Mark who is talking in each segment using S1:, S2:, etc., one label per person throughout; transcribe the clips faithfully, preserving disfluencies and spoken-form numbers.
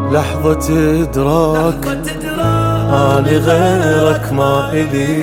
S1: لحظة إدراك أنا غيرك ما إلي،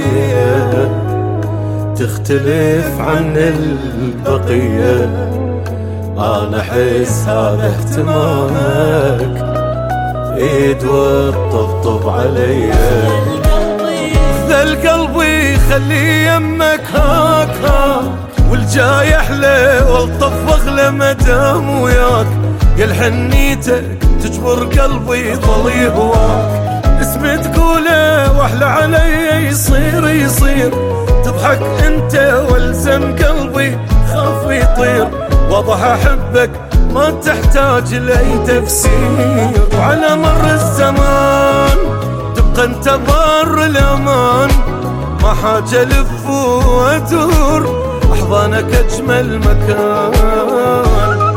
S1: تختلف عن البقية، أنا أحس هذا اهتمامك، إيد وتطبطب علي. ذا القلب يخلي يمك هاك هاك، والجاي أحلى والطف أغلى مدام وياك، يا الحنيتك تجبر قلبي ظل يهواك، اسم تقوله واحلى علي يصير يصير، تضحك انت والزم قلبي خاف يطير، واضح احبك ما تحتاج لأي تفسير، وعلى مر الزمان تبقى انت بر الامان، ما حاجة الف وادور، احضانك اجمل مكان.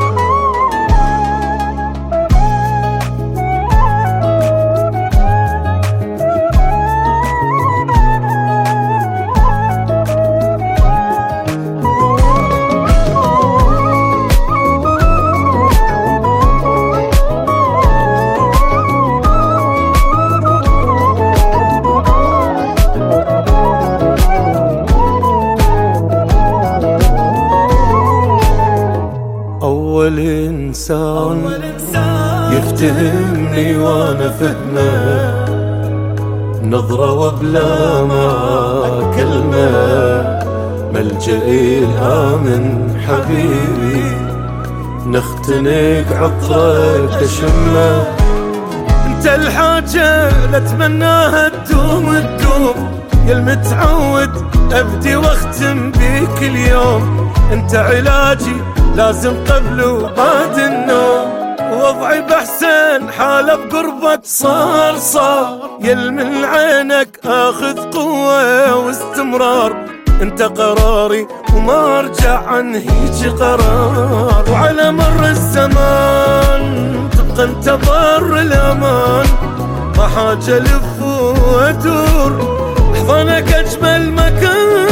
S1: أول إنسان يفتهمني وأنا فهمه، نظرة وبلا ما كلمة، ملجئي الآمن حبيبي، نختنق عطرك أشمه، انت الحاجة لأتمناها تدوم تدوم، يا المتعود أبدي واختم بيك اليوم، انت علاجي لازم قبل وبعد النوم، وضعي بحسن حالة بقربك صار صار، يل من عينك اخذ قوة واستمرار، انت قراري وما ارجع عن هيج قرار، وعلى مر الزمان تبقى انت بر الامان، ما حاجة الف وادور، احضانك اجمل مكان.